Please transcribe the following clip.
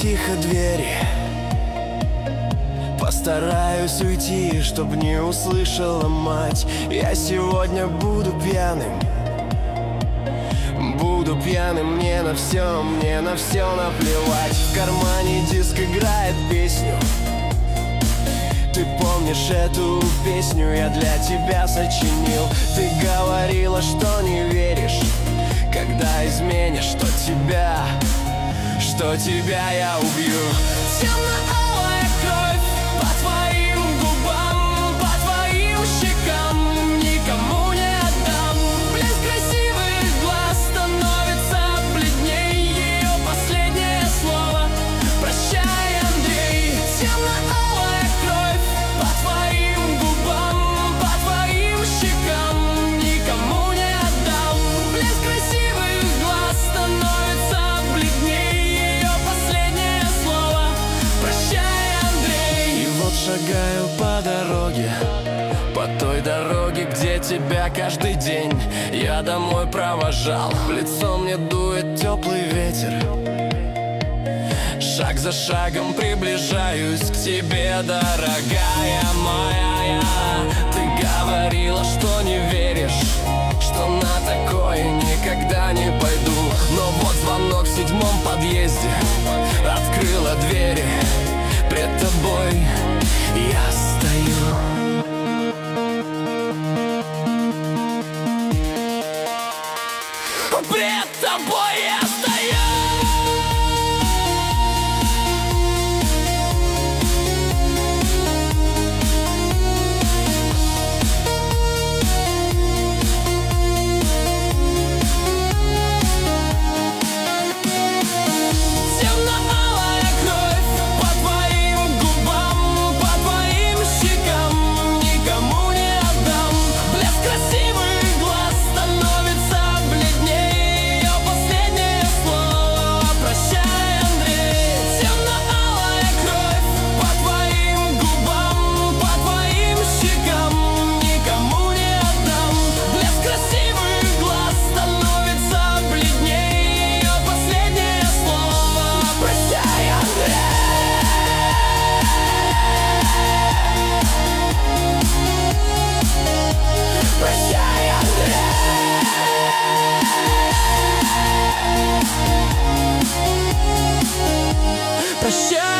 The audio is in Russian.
тихо двери. Постараюсь уйти, чтоб не услышала мать. Я сегодня буду пьяным. Буду пьяным, мне на все наплевать. В кармане диск играет песню. Ты помнишь эту песню, я для тебя сочинил. Ты говорила, что не веришь, когда изменишь, что тебя я убью. Темно-алая кровь по твоим губам, по твоим щекам, никому не отдам. Блеск красивых глаз становится бледней, ее последнее слово прощай, Андрей. Темно-алая кровь по твоим губам, по твоим щекам, никому не отдам. Блеск красивых глаз становится бледней, ее последнее слово прощай, Андрей. И вот шагаю по дороге, по той дороге, где тебя каждый день я домой провожал. В лицо мне дует теплый ветер. Шаг за шагом приближаюсь к тебе, дорогая моя. Ты говорила, что не веришь, что на такое никогда не пойду. Но вот звонок в 7-м подъезде открыла двери. Пред тобой я стою. Пред тобой я стою. Темно-алая кровь по твоим губам, по твоим щекам, никому не отдам. Блеск красивых глаз становится бледней, ее последнее слово прощай, Андрей. Темно-алая кровь по твоим губам, по твоим щекам, никому не отдам. Блеск красивых глаз становится бледней, ее последнее слово прощай, Андрей. Прощай, Андрей. Прощай.